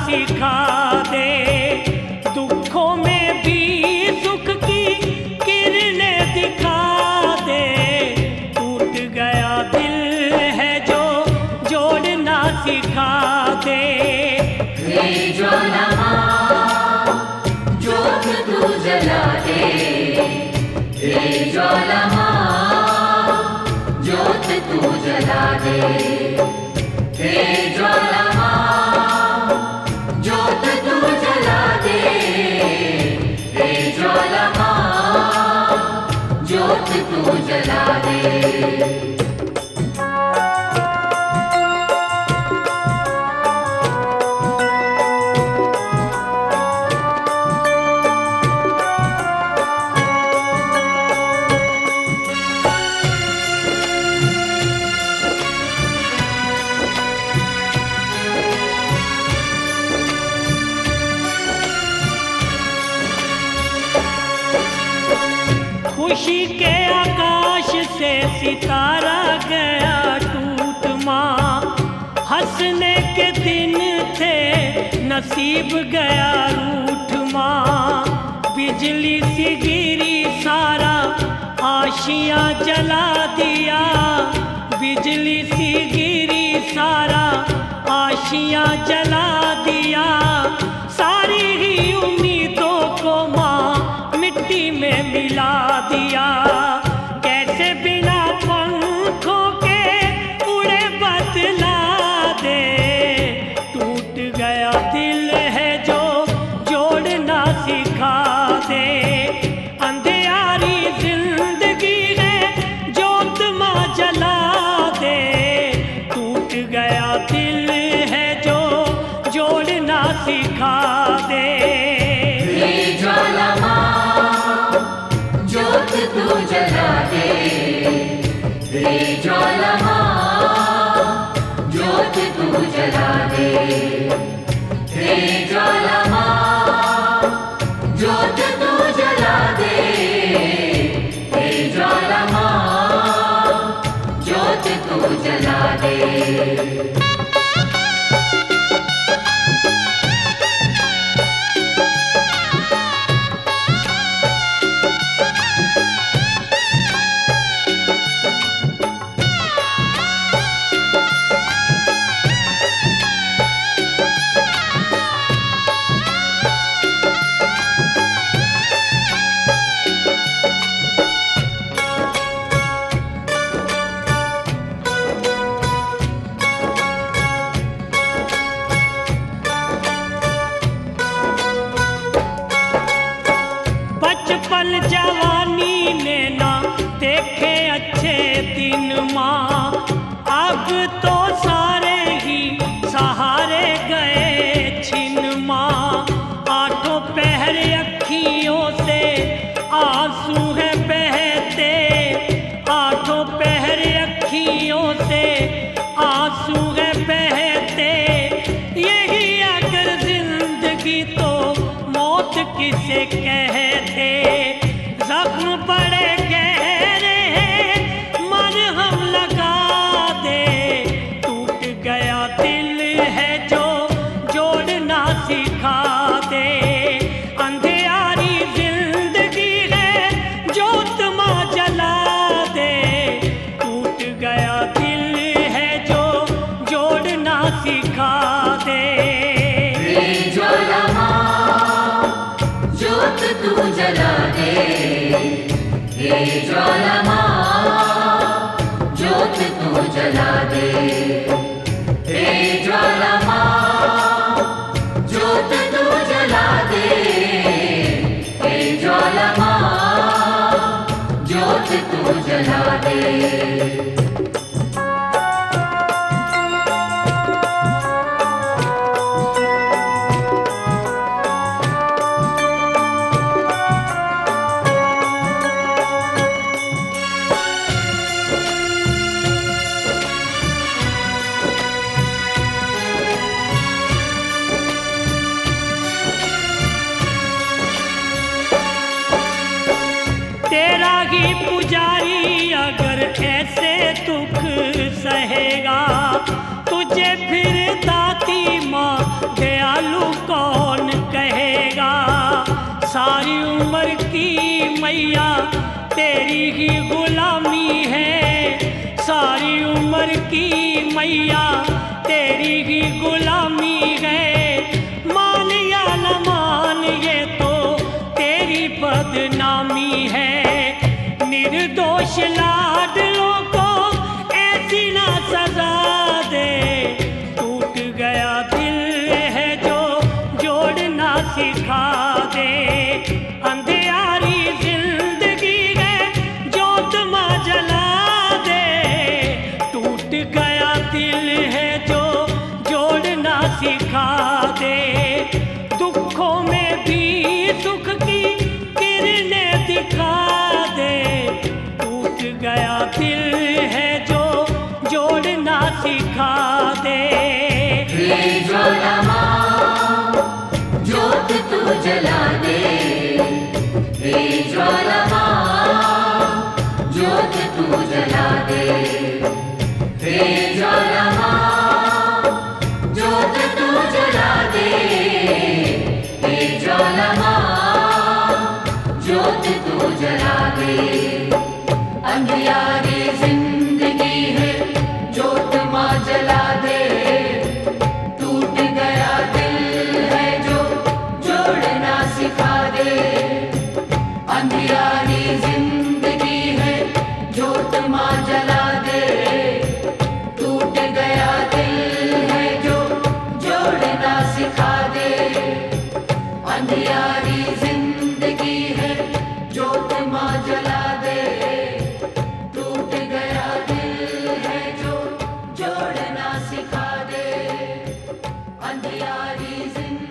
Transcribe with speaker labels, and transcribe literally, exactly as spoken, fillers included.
Speaker 1: सिखा दे, दुखों में भी सुख की किरणें दिखा दे। टूट गया दिल है जो जोड़ना सिखा दे।
Speaker 2: हे ज्वाला ज्योत तू जला दे, हे ज्वाला ज्योत तू जला दे, हे ज्वाला ज्योत तू जला दे, हे ज्वाला ज्योत तू जला दे।
Speaker 1: खुशी के आकाश से सितारा गया टूट माँ, हंसने के दिन थे नसीब गया रूठ माँ। बिजली सी गिरी सारा आशियाँ जला दिया, बिजली सी गिरी सारा आशियाँ जला दिया। सारी ही उम्मीदों को माँ मिट्टी में मिला दिया। कैसे बिना पंखों के उड़े बतला दे, टूट गया दिल है जो जोड़ना सिखा दे। अंधियारी जिंदगी है जोत माँ जला दे, टूट गया दिल है जो जोड़ना सिखा दे।
Speaker 2: हे ज्वाला ज्योत तू जला दे, हे ज्वाला ज्योत तू जला दे, हे ज्वाला ज्योत तू जला दे, हे ज्वाला ज्योत तू जला दे।
Speaker 1: बचपन जवानी ने ना देखे अच्छे दिन माँ, अब तो सारे ही सहारे गए छिन माँ। आठों पहर अखियों से आंसू है बहते, आठों पहर अखियों से आंसू है बहते। यही अगर जिंदगी तो मौत किसे कहते। जख्म बड़े गहरे हैं मरहम लगा दे, टूट गया दिल है जो जोड़ना सिखा दे। अंधियारी जिंदगी है जोत माँ जला दे, टूट गया दिल है जो जोड़ना सिखा दे।
Speaker 2: हे ज्वाला ज्योत तू जला दे, हे ज्वाला ज्योत तू जला दे, हे ज्वाला ज्योत तू जला दे, हे ज्वाला ज्योत तू जला दे।
Speaker 1: तेरा ही पुजारी अगर ऐसे दुख सहेगा, तुझे फिर दाती माँ दयालु मैया तेरी ही गुलामी है। सारी उम्र की मैया तेरी ही गुलामी है। मान या न मान ये तो तेरी बदनामी है। निर्दोष लाडलों को ऐसी ना सजा दे। टूट गया दिल है जो जोड़ना सिखा दे। अंधियारी जिंदगी है जोत मां जला दे। टूट गया दिल है जो जोड़ना सिखा दे। दुखों में भी सुख की किरणें दिखा दे। टूट गया दिल है जो जोड़ना सिखा दे।
Speaker 2: हे ज्वाला माँ ज्योत तू जला दे। हे ज्वाला माँ ज्योत तू जला दे। हे ज्वाला माँ ज्योत तू जला दे। हे ज्वाला माँ ज्योत तू जला दे। अंधियारी जिंदगी है ज्योत माँ जला दे। टूट गया दिल है जो जोड़ना सिखा दे। अंधियारी जिंदगी है ज्योत माँ जला दे। टूट गया दिल है जो जोड़ना सिखा दे। अंधियारी जिंदगी है ज्योत माँ जला दे। टूट गया दिल है जो जोड़ना सिखा दे। अंधियारी जिंदगी